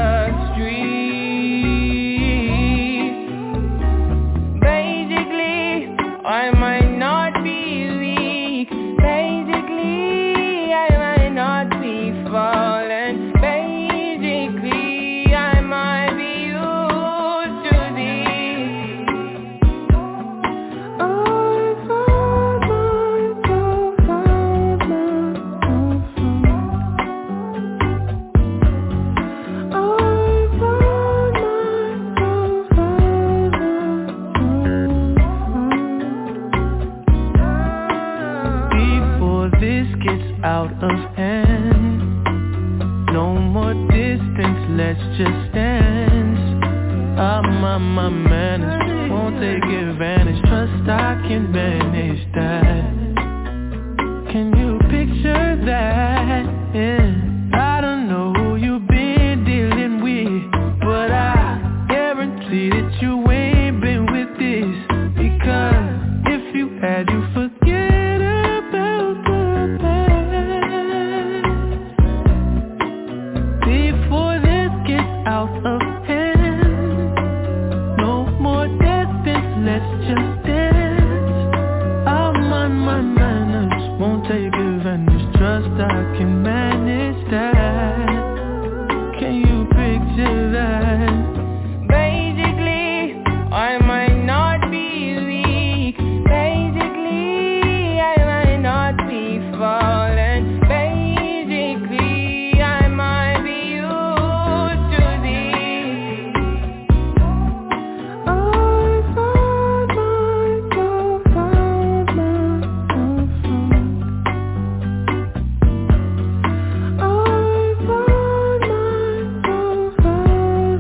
street. Basically, I might not be weak. Basically, I might not be fallen. Basically, I might be used to this. I found myself, found myself. I found myself, found myself. Before this gets out of hand, no more distance, let's just dance. I'm on my manners, won't take advantage. Trust I can manage that. Can you picture that? Yeah. I don't know who you've been dealing with, but I guarantee that you ain't been with this. Because if you had, you forget about the past. Before this gets out of hand, no more distance, let's just dance. I'm on my manners, won't take advantage. Trust I can manage that. Can you picture that? Basically, I might not be weak. Basically, I might not be fallen. Basically, I might be used to this. I found myself, found myself. I found myself, found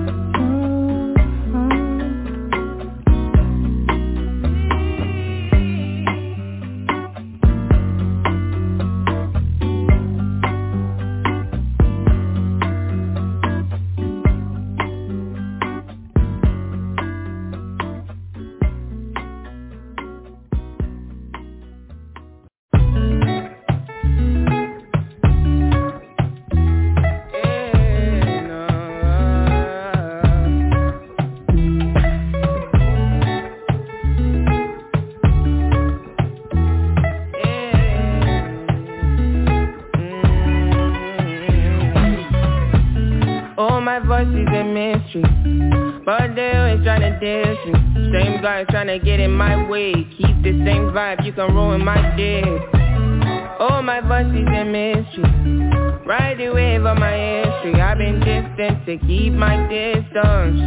Oh, my voice is a mystery, but they always tryna diss me. Same guys tryna get in my way. Keep the same vibe, you can ruin my day. Oh, my voice is a mystery, ride the wave of my history. I've been distant to keep my distance.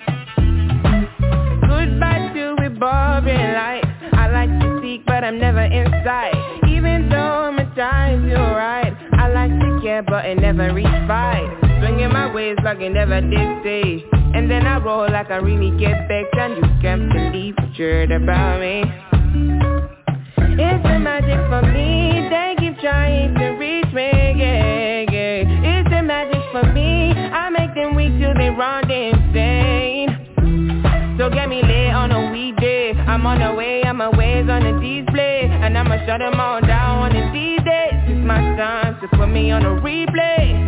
Goodbye to a boring life. I like to seek, but I'm never inside. Even though my times feel right, I like to care, but it never reach fight. Swinging my ways like it never did say. And then I roll like I really get back. And you can't believe what you heard about me. It's the magic for me. They keep trying to reach me, yeah, yeah. It's the magic for me. I make them weak till they run insane. So get me lit on a weekday. I'm on the way, I'm a ways on the display. And I'ma shut them all down on the D-Days. It's my time to put me on a replay.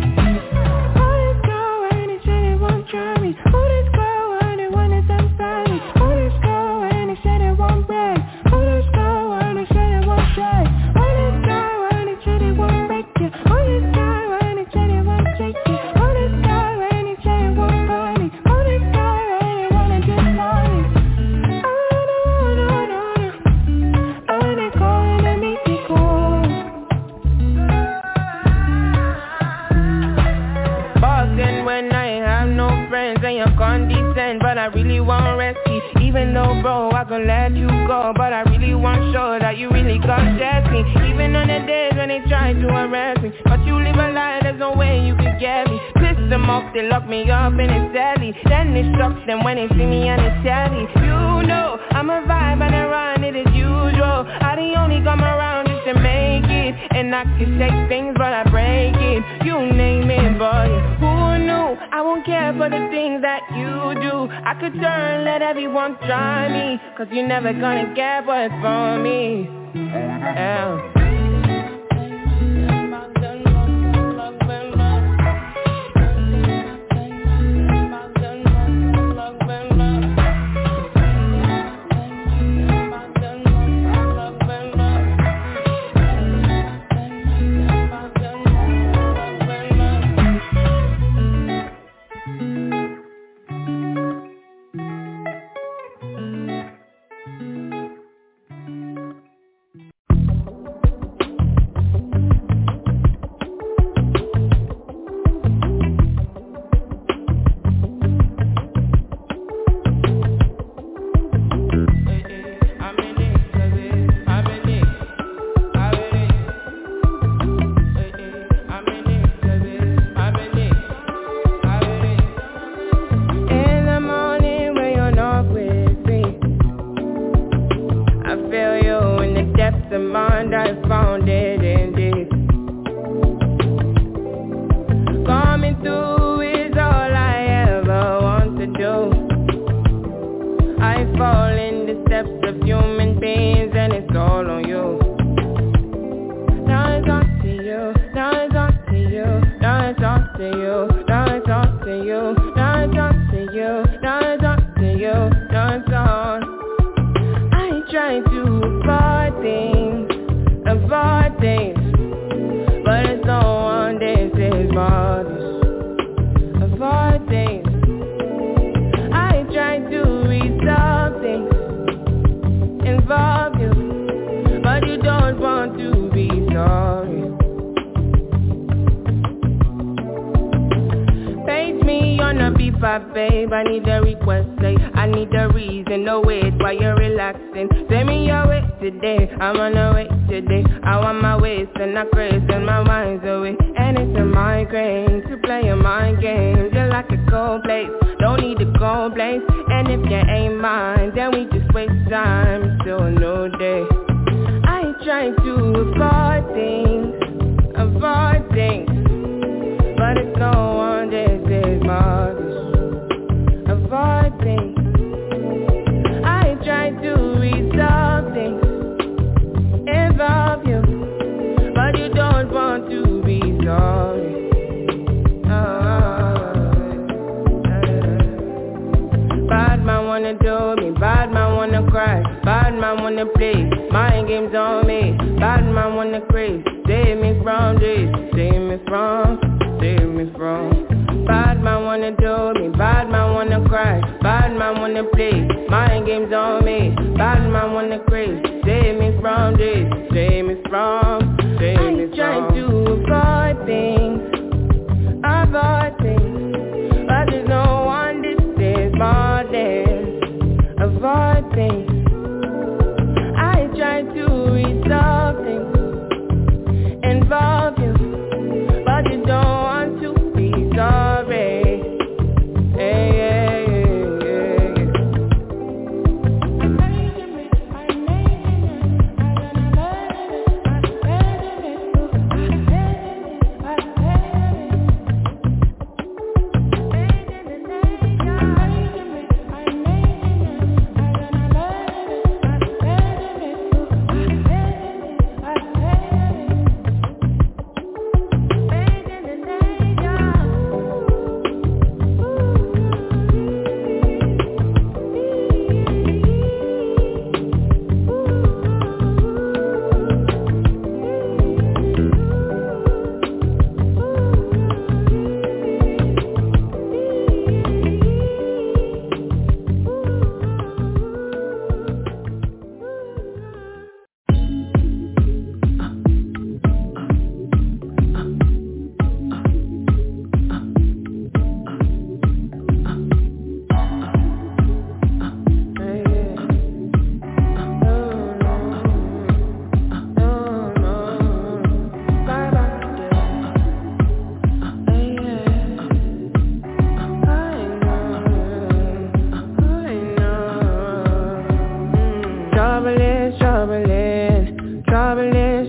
Try me. Who this girl when it when it's inside me? Who this girl when it said it won't break? Who this girl when it said it won't shake? Who this girl when it said it won't break you? Who this girl when it said it won't shake you? Who this girl when it said it won't burn me? Who this girl when it wanna just love me? Oh no no no no. Oh they calling me to call. really want rescue. Even though, bro, I gon' let you go, but I really want sure that you really gon' test me. Even on the days when they try to arrest me, but you live a lie, there's no way you can get me. Piss them off, they lock me up in a celly. Then it shocks them when they see me on the telly. You know, I'm a vibe and I run it as usual. I the only come around just to make it. And I can say things but I break it. You name it, boy. Who knew? I won't care for the things that you do. I could turn, let everyone try me, cause you're never gonna get what's for me. Yeah. Babe, I need a request, say I need a reason, no wait while you're relaxing. Send me your way today, I'm on the way today. I want my waist and I craze and my mind's away. And it's a migraine to play a mind game. You're like a cold place, don't need a cold place. And if you ain't mine, then we just waste time. It's still a new day. I ain't trying to avoid things, avoid things, but it's no one this is my avoid things. I try to resolve things, involve you, but you don't want to be sorry. Oh, bad man wanna do me, bad man wanna cry, bad man wanna play mind games on me, bad man wanna craze. Save me from this, save me from, save me from. Bad man wanna do me, bad man wanna cry, bad man wanna play mind games on me, bad man wanna craze. Save me from this, save me from, save me from. I try to avoid things, avoid things, but there's no one this is more than avoid things. I try to resolve things, involve you, but you don't want to be sorry. Hey, yeah, yeah, yeah, yeah.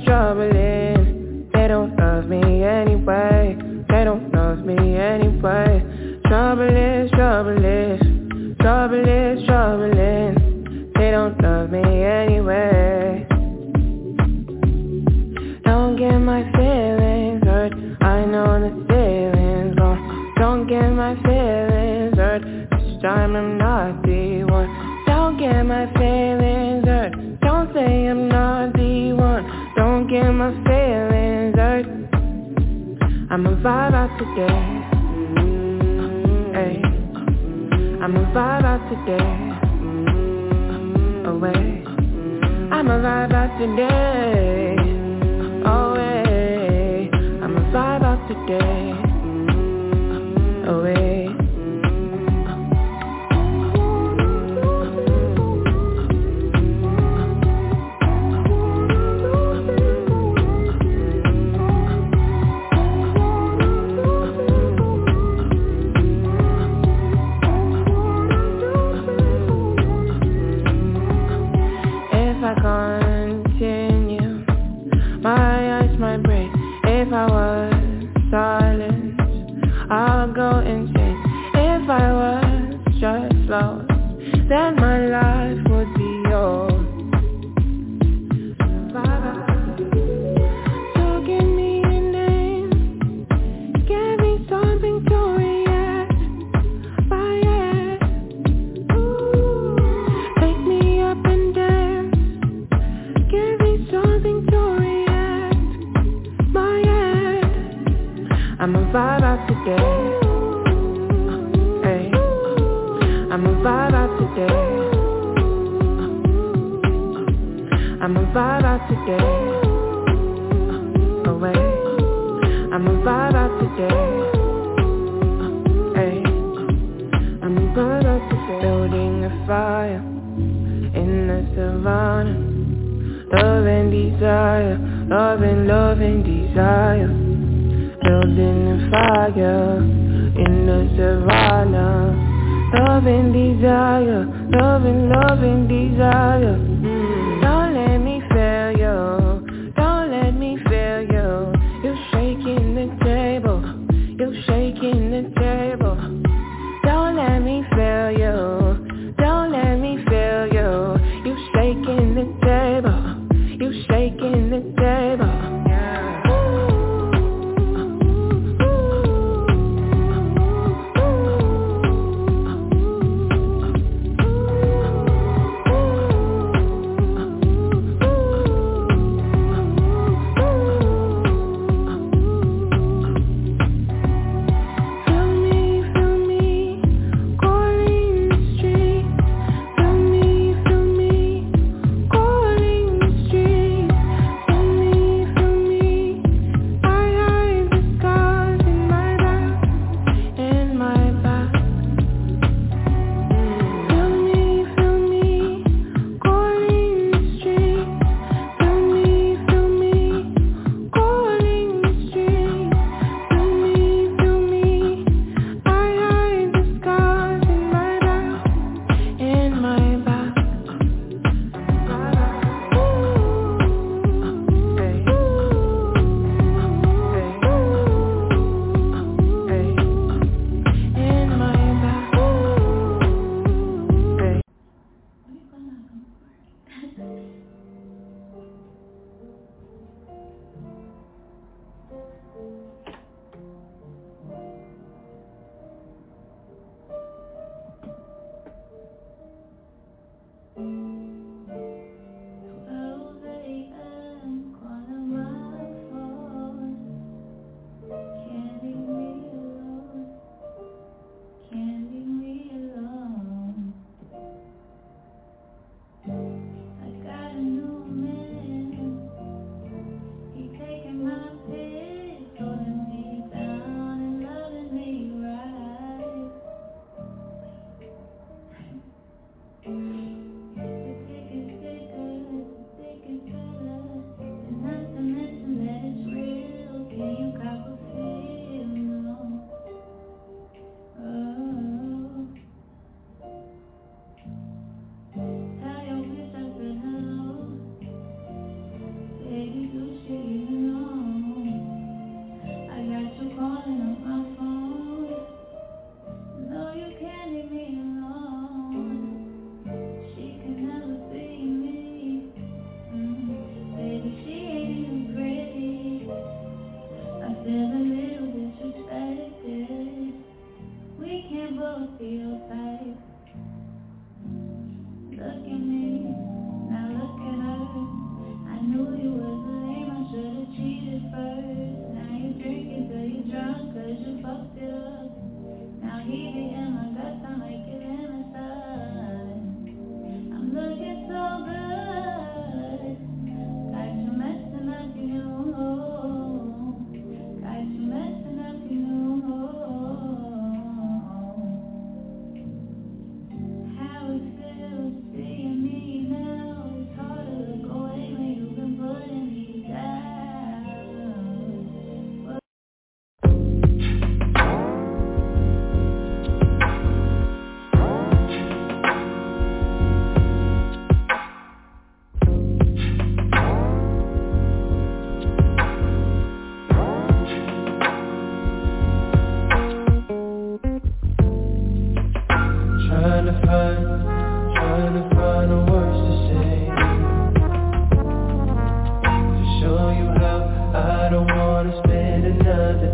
is, trouble is. They don't love me anyway. They don't love me anyway. Trouble is, trouble is. Trouble is, trouble is. They don't love me anyway. Don't get my feelings hurt. I know the feelings gone. Don't get my feelings hurt. This time I'm not the one. Don't get my feelings hurt. Don't say I'm not the one. Don't get my feelings hurt. I'ma vibe out today. Hey, I'ma vibe out today. Away, I'ma vibe out today. Away, I'ma vibe out today. Away. If I continue, my eyes might break. If I was silent, I'll go insane. If I was just lost, then my life would be yours. So give me a name, give me something to react by it. Take me up and dance, give me something to react by it. I'ma vibe out today. Hey, I'ma vibe out today. I'ma vibe out today. Away, I'ma vibe out today. Hey, I'ma vibe out today. Building a fire in the savannah. Love and desire, love and love and desire. Building a fire in the savannah. Love and desire, love and love and desire. Mm. Don't let me fail you, don't let me fail you. You're shaking the table, you're shaking the table. Don't let me fail you, don't let me fail you. You're shaking the table, you're shaking the table.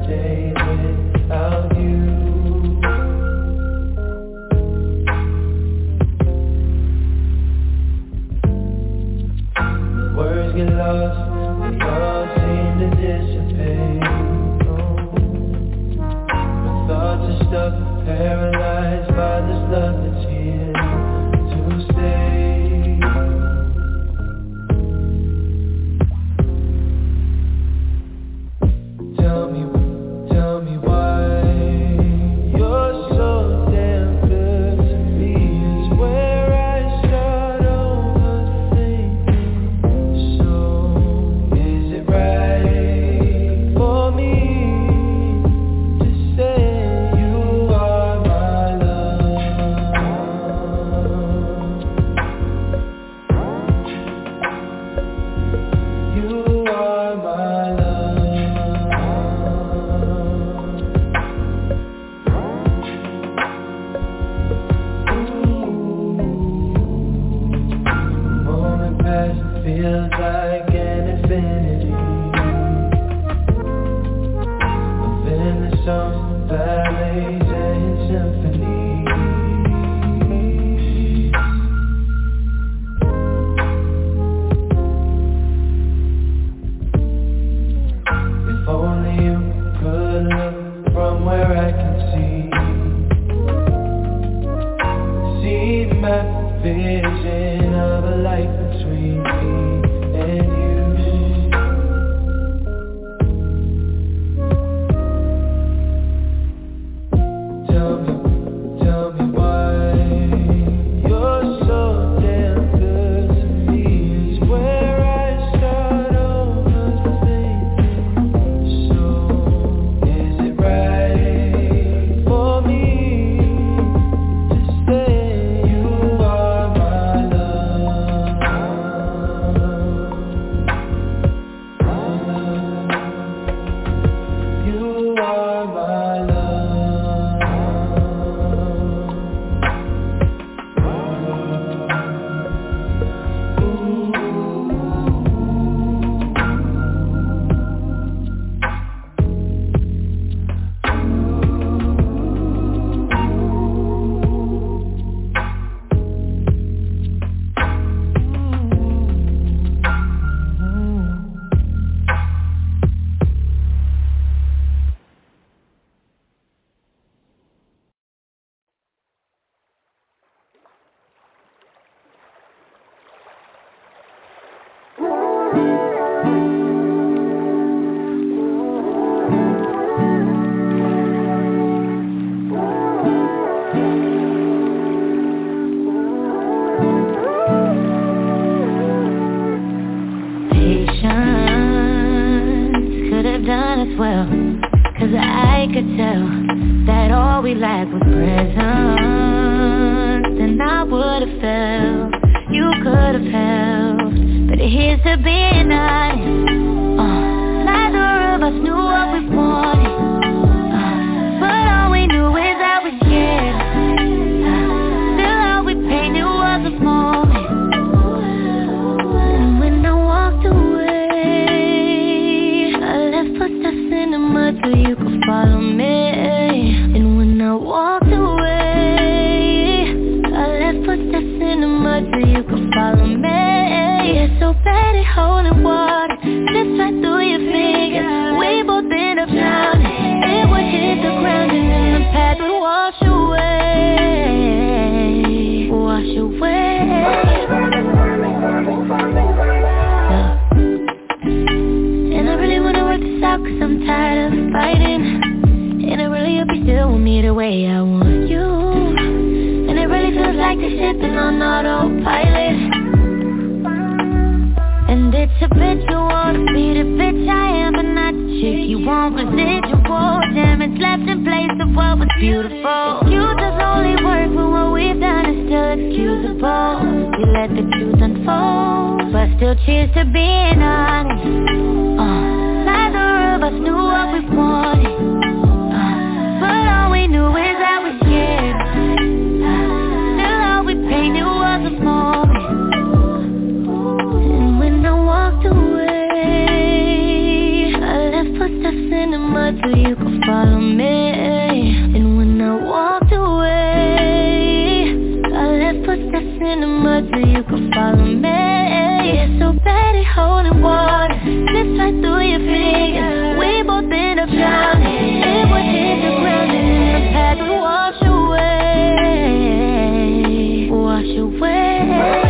day without you. The words get lost, they all seem to dissipate. My thoughts are stuck, paralyzed by this love that's here to stay. Tell me, tell me why you're so damn good to me. Is where I start overthinking. So is it right for me to say you are my love? You are my love. Moment past feels like an infinity. I've been the songs, ballets, and symphonies. If only you could look from where I can see, see my vision of a life between me and you. Tell me, tell me why you're so damn good to me. Is where I start overthinking. So is it right for me to say you are my love? You are my Patience could have done us well, 'cause I could tell that all we lacked was presence. And I would have felt, you could have helped, but here's to being honest. uh, Neither of us knew what we wanted, uh, but all we knew is that we scared. uh, Still all we painted was a moment. And when I walked away, I left footsteps in the mud so you could follow me. And when I walked away, I left footsteps in the mud so you could follow me. You're so bad at holding water, slips right through your fingers. We both end up drowning. It would hit the ground and then the path would wash away, wash away. And I really wanna work this out 'cause I'm tired of fighting. And I really hope you still want me the way I want you. And it really feels like this shit been on autopilot. And it's habitual to be the bitch I am, but not the chick you want. Residual damage left in place of what was beautiful. Excuses only work when what we've done is still excusable. We let the truth unfold, but still cheers to being honest. uh, Neither of us knew what we wanted, uh, but all we knew is that we scared. uh, Still all we painted was a moment. And when I walked away, I left footsteps in the mud mud so you could follow me. And when I walked away, I left footsteps in the mud so you could follow me. Yeah, so bad at holding water, slips right through your fingers. We both end up drowning. It would hit the ground and then the path would wash away, wash away.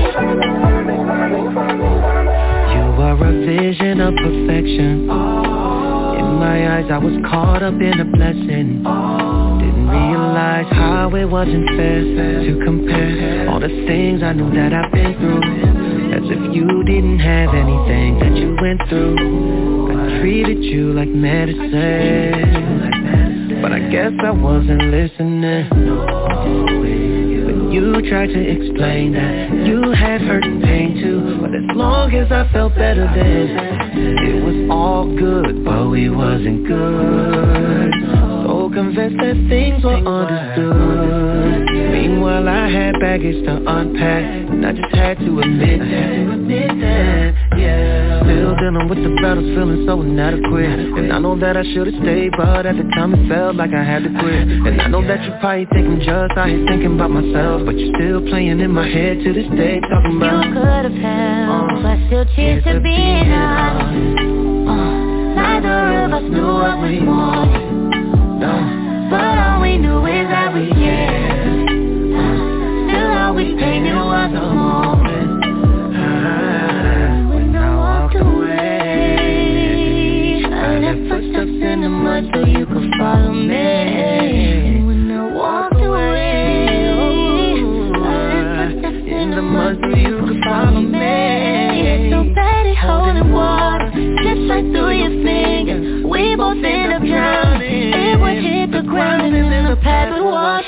You are a vision of perfection. In my eyes I was caught up in a blessing. Didn't realize how it wasn't fair to compare all the things I knew that I've been through, as if you didn't have anything that you went through. I treated you like medicine, but I guess I wasn't listening. When you tried to explain that you had hurt and pain too, but as long as I felt better then, it was all good, but we wasn't good. So convinced that things were understood. Meanwhile I had baggage to unpack, and I just had to admit that, yeah. Still dealing with the battles, feeling so inadequate. And I know that I should've stayed, but at the time it felt like I had to quit. And I know that you probably think I'm just out here thinking about myself, but you're still playing in my head to this day, talking about you could've helped, uh, but still cheers to being honest. uh, Neither of us knew what we wanted, no. But all we knew is that we cared. uh, Still all we painted was a moment. uh, When I walked away, I left footsteps in the mud so you could follow me. And when I walked away, I left footsteps in the mud so you could follow me. Yeah, so bad at holding water, slips right through your fingers. We both end up drowning. It would hit the ground and then the path would wash